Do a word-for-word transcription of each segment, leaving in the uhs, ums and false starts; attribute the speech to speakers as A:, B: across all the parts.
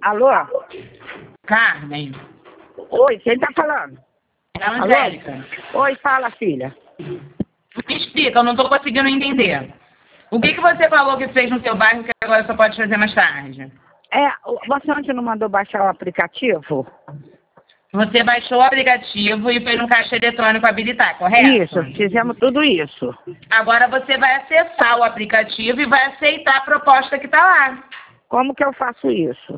A: Alô?
B: Carmen.
A: Oi, quem tá falando?
B: É a Angélica.
A: Oi, fala, filha.
B: Me explica, eu não tô conseguindo entender. O que, que você falou que fez no seu bairro que agora só pode fazer mais tarde?
A: É, você ontem não mandou baixar o aplicativo?
B: Você baixou o aplicativo e fez um caixa eletrônico habilitar, correto?
A: Isso, fizemos tudo isso.
B: Agora você vai acessar o aplicativo e vai aceitar a proposta que está lá.
A: Como que eu faço isso?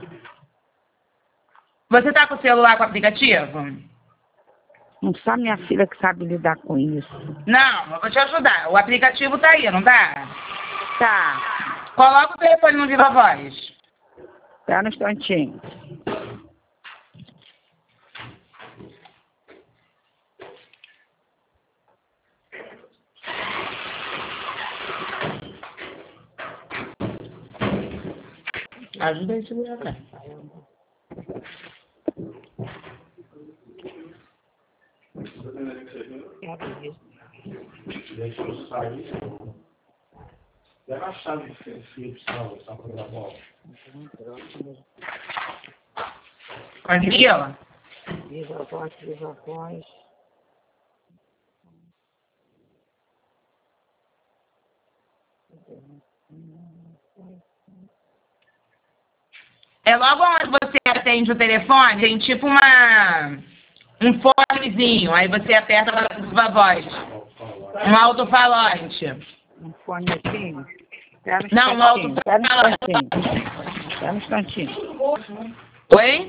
B: Você está com o celular com o aplicativo?
A: Não só minha filha que sabe lidar com isso.
B: Não, eu vou te ajudar. O aplicativo tá aí, não tá?
A: Tá.
B: Coloca o telefone no Viva Voz.
A: Espera um instantinho.
B: Ajuda aí a segurar, né?
C: Deixa eu sair. Leva a chave de Felipe Salva, só para dar bola.
B: Conseguiu?
A: Viva voz, viva voz.
B: É logo onde você atende o telefone, tem tipo uma... um fonezinho, aí você aperta para Viva Voz. Um alto-falante.
A: Um fonezinho. Espera um
B: Não, um
A: instantinho. Espera um
B: alto-falante.
A: instantinho. Espera um instantinho.
B: Oi?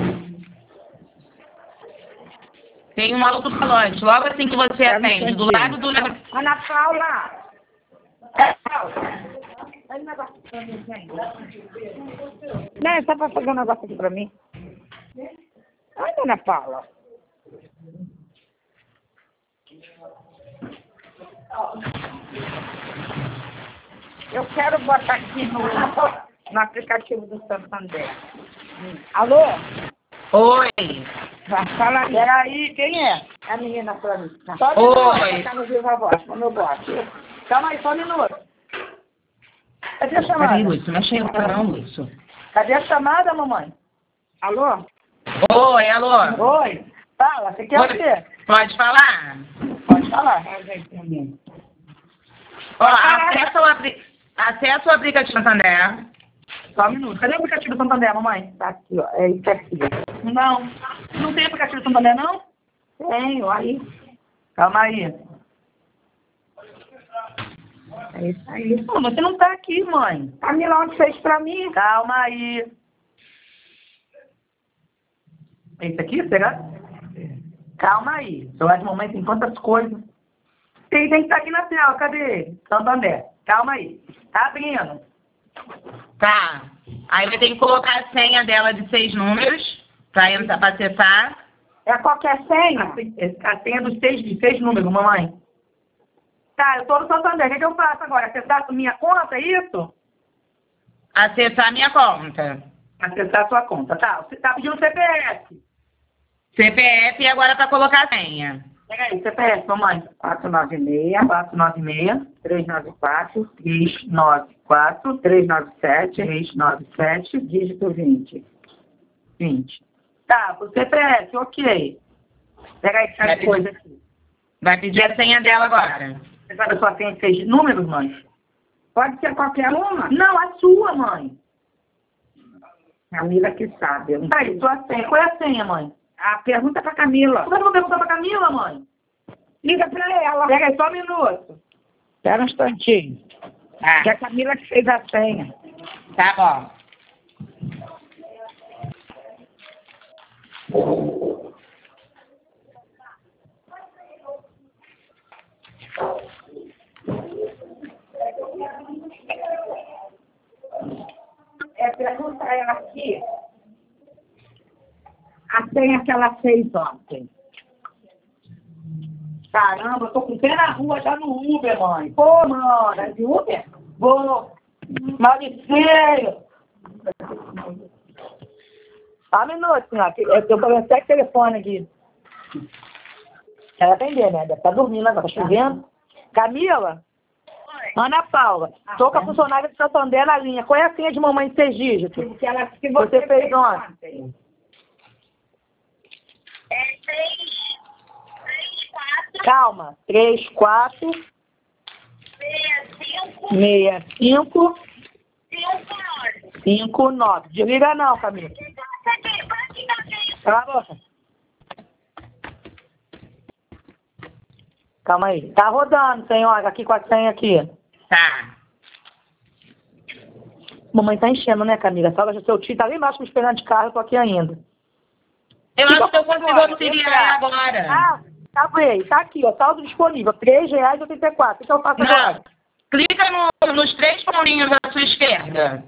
B: Tem um alto-falante. Logo assim que você
A: Espera um
B: atende, do lado do...
A: Ana Paula! Ana Paula! Faz um negócio pra mim, gente. Não, é só pra fazer um negócio aqui pra mim. Ai, Ana Paula. Eu quero botar aqui no, no aplicativo do Santander. Alô?
B: Oi.
A: Fala aí. Peraí, quem é? É a menina pra mim. Só um
B: Oi.
A: minuto, tá no Viva Voz, quando eu boto. Calma aí, só um minuto. Cadê a chamada?
B: Peraí, Lúcio, não achei não, Lúcio.
A: Cadê a chamada, mamãe? Alô?
B: Oi, alô.
A: Oi. Fala, você quer o quê?
B: Pode falar?
A: Pode falar.
B: Ó, acessa o, apli... acessa o aplicativo Santander.
A: Só um minuto. Cadê o aplicativo do Santander, mamãe? Tá aqui, ó. É isso aqui. Não. Não tem aplicativo do Santander, não? Tenho, aí. Calma aí. É isso aí. Pô, você não tá aqui, mãe. A Milão fez pra mim. Calma aí. É isso aqui, será? Calma aí. O celular de mamãe tem quantas coisas. Tem, tem que estar aqui na tela. Cadê? Santander. Calma aí. Tá abrindo.
B: Tá. Aí vai ter que colocar a senha dela de seis números pra entrar, pra acessar.
A: É qualquer senha? A senha dos seis, de seis números, mamãe. Tá, eu tô no Santander. O que, que eu faço agora? Acessar a minha conta, é isso?
B: Acessar a minha conta.
A: Acessar a sua conta. Tá, você tá pedindo C P F.
B: C P F e agora pra colocar a senha.
A: Pega aí, C P F, mamãe. quatro nove seis, quatro nove seis, três nove quatro, três nove quatro, três nove sete, três nove sete, dígito vinte. vinte. Tá, o C P F, ok. Pega aí essa
B: Vai
A: coisa aqui.
B: Vai pedir a senha dela agora.
A: Você sabe a sua senha de seis números, mãe? Pode ser qualquer uma? Não, a sua, mãe. Camila que sabe. Eu não sei. Aí, sua senha. Qual é a senha, mãe? A pergunta é pra Camila. Como é que eu vou perguntar pra Camila, mãe? Liga pra ela. Pega aí só um minuto. Espera um instantinho.
B: Tá.
A: Que é a Camila que fez a senha.
B: Tá bom.
A: É, pergunta a ela aqui. A senha que ela fez ontem. Caramba, eu tô com o pé na rua, já no Uber, mãe. Pô, mano, é de Uber? Vou. Maurício. Só um minuto, senhora. Eu tô com sete telefone aqui. Quero atender, né? Deve estar dormindo agora, tá chovendo. Camila? Oi.
D: Ana Paula, tô com a funcionária do Santander na linha. Qual é a senha de mamãe de seis dígitos?
A: Que, ela, que
D: Você
A: você
D: fez
A: fez
D: ontem.
A: ontem.
E: É três, três, quatro,
D: Calma. três, quatro,
E: seis, cinco,
D: seis, cinco,
E: cinco, nove.
D: cinco, nove. Desliga não, Camila.
E: Aqui, pode fazer.
D: Cala a boca. Calma aí. Tá rodando, senhora, aqui com a senha aqui.
B: Tá.
D: Mamãe tá enchendo, né, Camila? A sogra do seu tio tá ali embaixo me esperando de carro, eu tô aqui ainda.
B: Eu
D: Que
B: acho que eu
D: que eu
B: consigo
D: faço
B: auxiliar
D: agora?
B: agora.
D: Ah, tá bem. Tá aqui, ó. Saldo disponível. três reais e oitenta e quatro. O que eu faço agora?
B: Não. Clica no, nos três pontinhos da sua esquerda.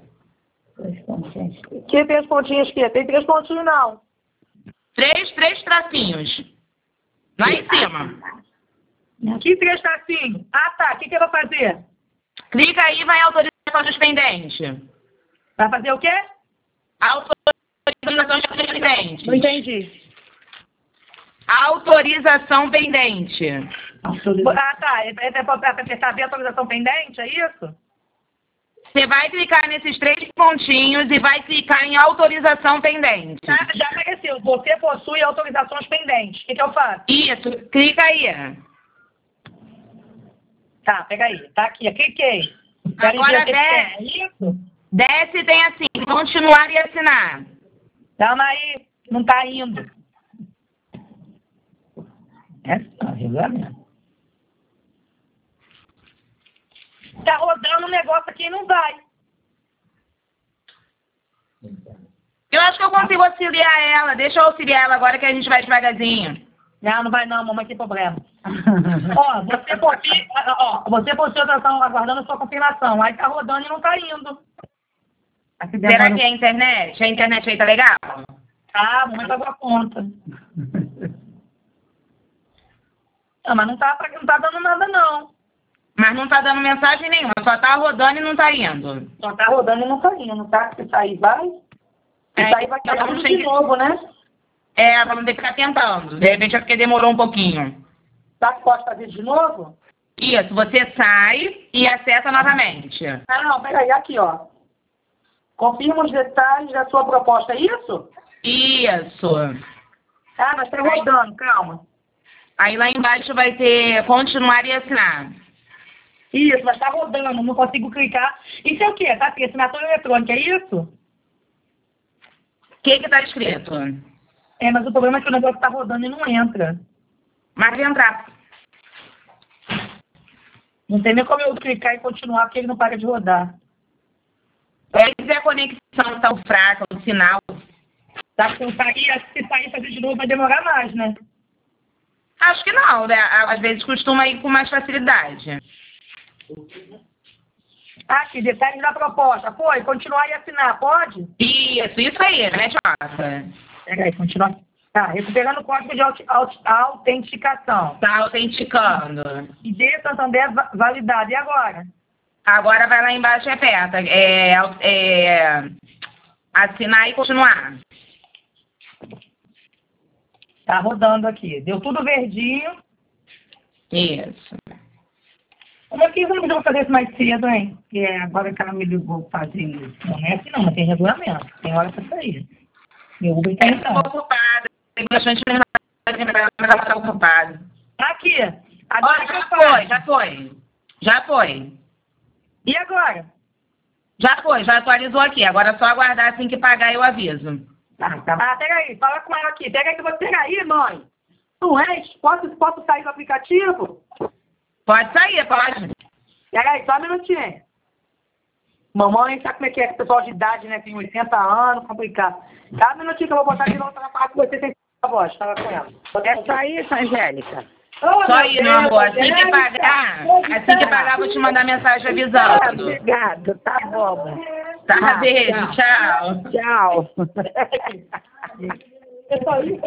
D: Que três pontinhos aqui? Tem três pontinhos, não.
B: Três, três tracinhos. Lá em cima.
D: Que três tracinhos? Ah, tá. O que, que eu vou fazer?
B: Clica aí e vai em autorização dos pendentes.
D: Vai fazer o quê?
B: Autorização dos pendentes.
D: Não entendi.
B: Autorização pendente.
D: Ah, tá. É, é, é pra apertar a autorização pendente, é isso?
B: Você vai clicar nesses três pontinhos e vai clicar em autorização pendente.
D: Já, já apareceu. Você possui autorizações pendentes. O que, que eu faço?
B: Isso, clica aí.
D: Tá, pega aí. Tá aqui. Eu cliquei.
B: Agora
D: desce.
B: desce.
D: É isso?
B: Desce e tem assim, continuar e assinar.
D: Calma aí. Não tá indo. É só, regulamento. Tá rodando um negócio aqui e não vai.
B: Eu acho que eu consigo auxiliar ela. Deixa eu auxiliar ela agora que a gente vai devagarzinho.
D: Não, não vai não, mamãe tem problema. Ó, você possui, ó, você possui autorização aguardando a sua confirmação. Aí tá rodando e não tá indo. Aqui
B: Será
D: demora-
B: que é a internet? A internet aí tá legal?
D: Ah, a mamãe pagou a conta. Não, mas não tá, não tá dando nada, não.
B: Mas não tá dando mensagem nenhuma. Só tá rodando e não tá indo.
D: Só tá rodando e não tá indo, tá? Se sair, vai. Se
B: É,
D: sair, vai cair
B: então
D: tudo
B: tem
D: de
B: que-
D: novo, né?
B: É, vamos ter que ficar tentando. De repente é porque demorou um pouquinho.
D: Tá que pode fazer de novo?
B: Isso, você sai e acessa novamente.
D: Ah, não, peraí, aqui, ó. Confirma os detalhes da sua proposta, é isso?
B: Isso.
D: Ah, mas tá rodando, calma.
B: Aí lá embaixo vai ter continuar e assinar.
D: Isso, mas tá rodando, não consigo clicar. Isso é o quê? Tá aqui, assinatura eletrônica, é isso?
B: O que que tá escrito?
D: É, mas o problema é que o negócio tá rodando e não entra.
B: Mas entrar.
D: Não tem nem como eu clicar e continuar, porque ele não para de rodar.
B: Se a conexão tá fraca, o sinal.
D: Tá, se eu sair, se sair e fazer de novo vai demorar mais, né?
B: Acho que não, né? Às vezes costuma ir com mais facilidade.
D: Aqui, detalhes da proposta. Foi, continuar e assinar, pode?
B: Isso, isso aí, né, Jota?
D: Pega aí, continua. Tá, recuperando o código de aut- aut- autenticação.
B: Tá autenticando.
D: I D Santander va- validado. E agora?
B: Agora vai lá embaixo e aperta. É, é, assinar e continuar.
D: Tá rodando aqui. Deu tudo verdinho.
B: Isso.
D: Como é que eu vou fazer isso mais cedo, hein? Porque agora que ela me ligou fazer isso. Não é assim não, mas tem regulamento. Tem hora pra sair. Meu Uber tá
B: Eu estou
D: entrando.
B: ocupada. Tem bastante mensagem, mas ela está ocupada.
D: Aqui. Agora
B: Olha,
D: que
B: já
D: eu faço.
B: foi, já foi. Já foi.
D: E agora?
B: Já foi, já atualizou aqui. Agora é só aguardar assim que pagar eu aviso.
D: Ah, tá. Ah, pega aí. Fala com ela aqui. Pega aí que eu vou pegar aí, mãe. Tu és? Posso, posso sair do aplicativo?
B: Pode sair, pode.
D: Pega aí, só um minutinho. Mamãe, sabe como é que é? Pessoal de idade, né? Tem oitenta anos, complicado. Dá um minutinho que eu vou botar de novo pra falar com você sem a voz. Fala com ela.
A: É só isso, Angélica.
D: Oh,
B: Só
D: meu
B: ir, meu amor. Assim
D: Deus,
B: que pagar, assim que pagar, vou te mandar mensagem avisando.
A: Obrigado, tá bom.
B: Tá,
A: Ah,
B: beijo, tchau.
A: Tchau.
D: É só isso.